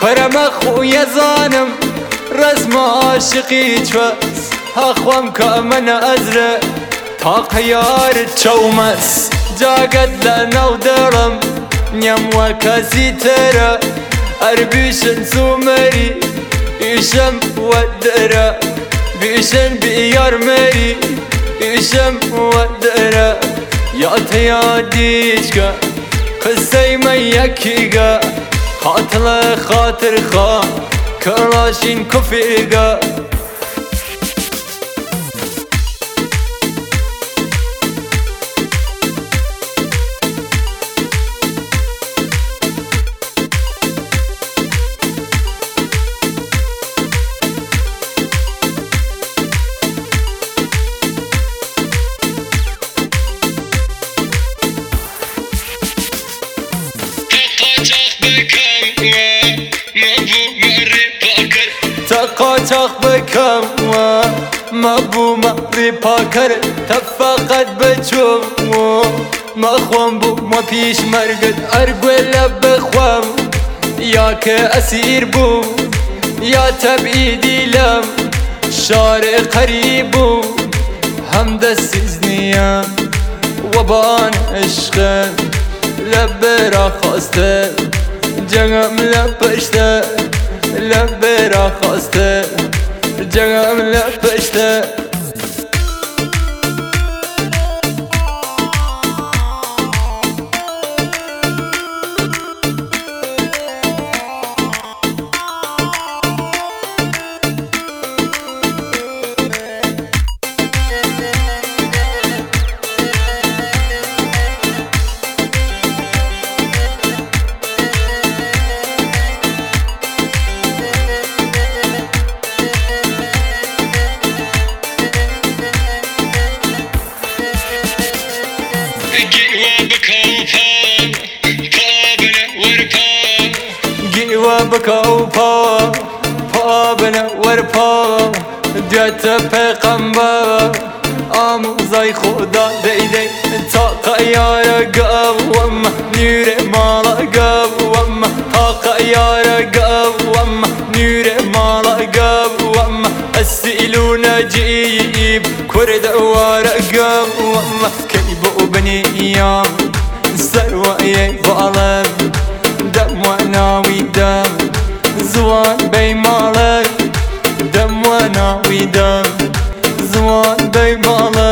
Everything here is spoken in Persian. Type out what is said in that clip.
كرم خويا ظانم رزم عاشقي تشوس هخوام كأمن أزرق طاق يار تشومس جاقد لنا ودرم نيم وكاسي ترى أربيشن سومري يشم ودرا بيشن بيار مري يشم ودرا يا تياديشكا قصي ما يكيغا خاطر خاطر خا كراشين كفيغا تقاطق بكم ما بو مقري باكر تفقد بجو ما خوام بو ما پیش مرقد ارقل بخوام يا كأسير بو يا تبعيدي لم شارع قريبو هم دستزنيام وبان عشقا لبرا خواسته جنم لبشته لبرا خواسته جنم لبشته بكو با با بنا ورپا دیت پیغمبر آموزای خدا دیدی تا قیار قوام نور مالا قوام تا قیار قوام نور مالا قوام السئلو نجيب كرد وار قوام كيبو بني ايام سروي ظالم دم وناوي دم زوان بيمالك دم وناوي دم زوان بيمالك